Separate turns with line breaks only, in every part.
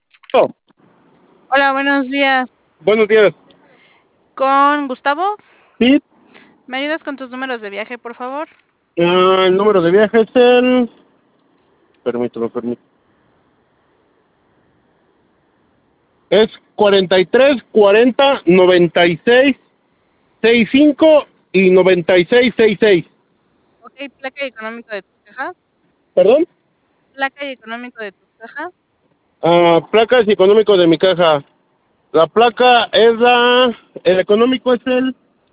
Oh,
Hola, buenos días.
buenos días.
¿Con Gustavo?
Sí,
¿Me ayudas con tus números de viaje, por favor?
el número de viaje es el... Permítame. Es 43, 40, 96, 65 y 96, 66.
Ok, placa y económico de tu caja.
¿Perdón?
Placa y económico de tu caja.
Placas y económico de mi caja. La placa es la... El económico es el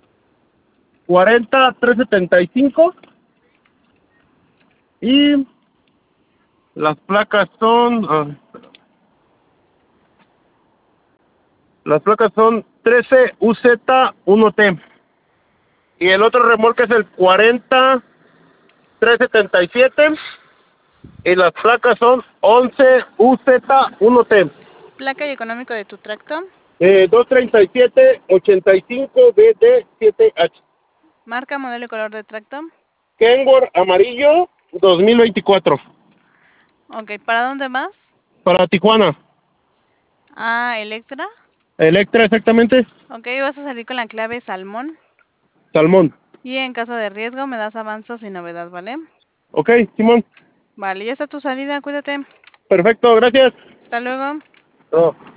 40, 375 y las placas son... las placas son 13 UZ1T. Y el otro remolque es el 40, 377 y las placas son 11 UZ1T.
Placa y económico de tu tracto.
237 85 BD7H.
Marca, modelo y color de tracto.
Kenworth amarillo 2024.
Ok, ¿para dónde más?
Para Tijuana.
Electra.
Electra exactamente.
Ok, vas a salir con la clave salmón.
Salmón.
Y en caso de riesgo me das avanzos y novedad, ¿vale?
Ok, Simón.
Vale, ya está tu salida, cuídate.
Perfecto, gracias.
Hasta luego.
No.